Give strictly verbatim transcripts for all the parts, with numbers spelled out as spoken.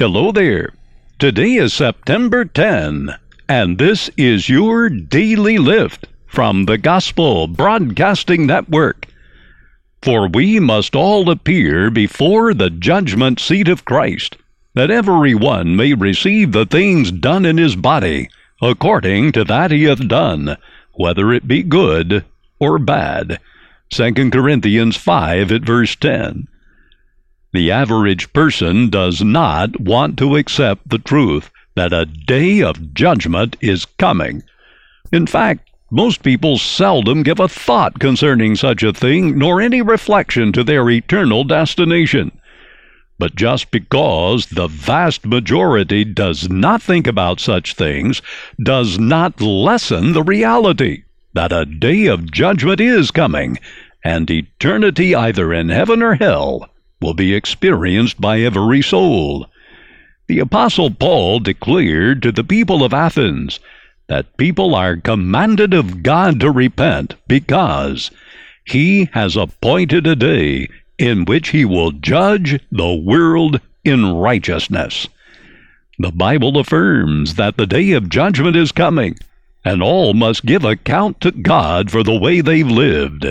Hello there. Today is September tenth, and this is your Daily Lift from the Gospel Broadcasting Network. For we must all appear before the judgment seat of Christ, that every one may receive the things done in his body, according to that he hath done, whether it be good or bad. Second Corinthians five at verse ten. The average person does not want to accept the truth that a day of judgment is coming. In fact, most people seldom give a thought concerning such a thing, nor any reflection to their eternal destination. But just because the vast majority does not think about such things, does not lessen the reality that a day of judgment is coming, and eternity either in heaven or hell will be experienced by every soul. The Apostle Paul declared to the people of Athens that people are commanded of God to repent because he has appointed a day in which he will judge the world in righteousness. The Bible affirms that the day of judgment is coming, and all must give account to God for the way they've lived.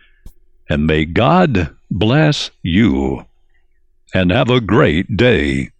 And may God bless you, and have a great day.